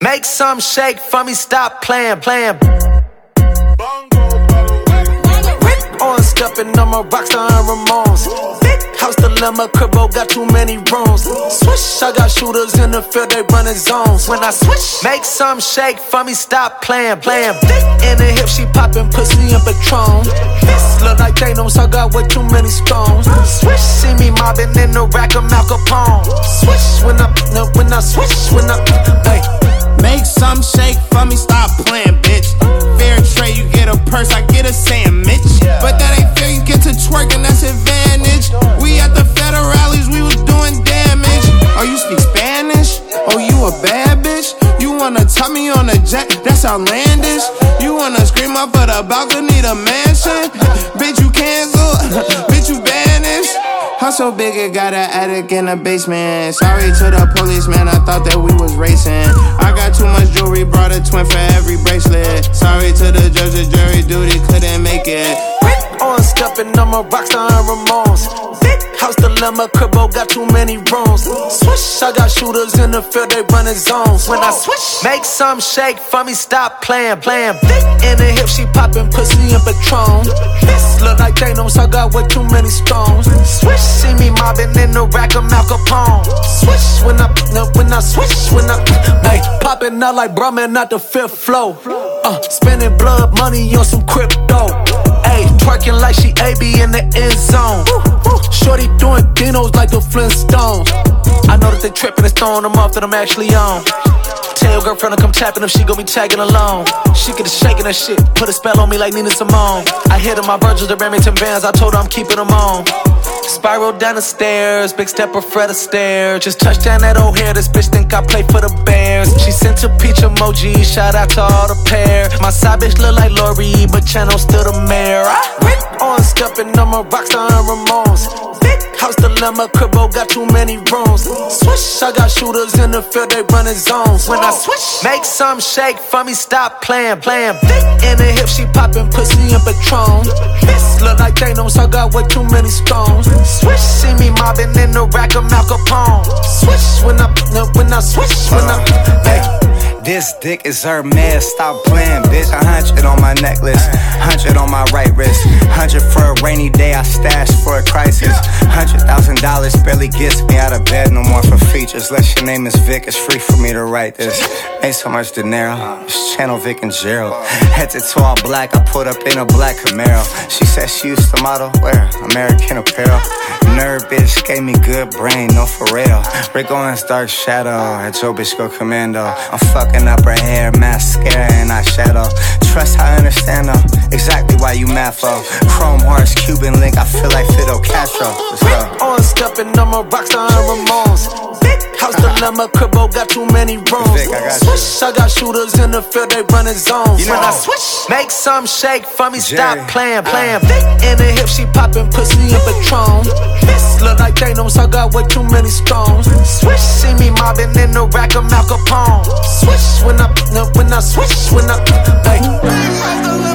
Make some shake for me, stop playing. On stepping on my Rockstar and Ramones. Big house dilemma, cribbo got too many rooms. Swish, I got shooters in the field, they running zones. When I switch, make some shake for me, stop playing. Thick in the hip, she popping pussy and Patron. This look like Thanos, I got way too many stones. Swish, see me mobbing in the rack of Mal Capone. Swish, when I switch, hey. Make some shake for me, stop playing, bitch. Fair trade, you get a purse, I get a sandwich. But that ain't fair, you get to twerking, that's advantage. We at the federal rallies, we was doing damage. Oh, you speak Spanish? Oh, you a bad bitch? You wanna top me on a jet? That's outlandish. You wanna scream up for the balcony, the mansion? Bitch, you cancel. Bitch, you banished. I'm so big, it got an attic in the basement. Sorry to the police, man, I thought that we was racing. I got too much jewelry, brought a twin for every bracelet. Sorry to the judge, the jury duty couldn't make it. On stepping on my Rockstar and Ramones. Big house dilemma, cribbo got too many rooms. Swish, I got shooters in the field, they running zones. When I switch, make some shake for me, stop playing. Thick in the hip, she popping pussy and Patron. This look like Thanos, I got way too many stones. Swish, see me mobbing in the rack of Mal Capone. Swish, when I switch, hey, popping out like Brahman, not the fifth flow. Spending blood money on some crypto. Ayy, twerking like she AB in the end zone. Shorty doing dinos like the Flintstones. I know that they tripping and throwing them off that I'm actually on. Tell your girlfriend to come tapping if she gon' be tagging along. She get to shaking her shit, put a spell on me like Nina Simone. I hit her my Virgil, the Remington bands, I told her I'm keeping them on. Spiral down the stairs, big stepper Fred Astaire. Just touched down that O'Hare, this bitch think I play for the Bears. She sent a peach emoji, shout out to all the pair. My side bitch look like Lori, but Channel still the mayor. On stepping on my Rockstar and Ramones. Big house dilemma, cribbo got too many rooms. Swish, I got shooters in the field, they running zones. When I switch, make some shake for me, stop playing. Thick in the hip, she popping pussy and Patron. This look like Thanos, I got way too many stones. Swish, see me mobbing in the rack of Mal Capone. Swish, when I switch, hey. This dick is her man, stop playing, bitch. 100 on my necklace, 100 on my right wrist, 100 for a rainy day, I stashed for a crisis. $100,000 barely gets me out of bed no more for features. Unless your name is Vic, it's free for me to write this. Ain't so much dinero, it's Channel Vic and Gerald. Head to toe all black, I pulled up in a black Camaro. She said she used to model, wear American Apparel. Nerd bitch gave me good brain, no for real. Rick Owens dark shadow, at Joe bitch go commando. I'm fucking up her hair, mascara and eyeshadow. Trust I understand though, exactly why you mad for. Chrome horse, Cuban link, I feel like Fidel Castro. On stepping on my Rockstar and Ramones. Big house dilemma, cribbo got too many rooms. Swish, I got shooters in the field, they running zones. When I switch, make some shake for me, stop playing. Thick in the hip, she popping pussy and Patron. This look like Thanos, I got way too many stones. Swish, see me mobbing in the rack of Mal Capone. Swish, when I switch, hey.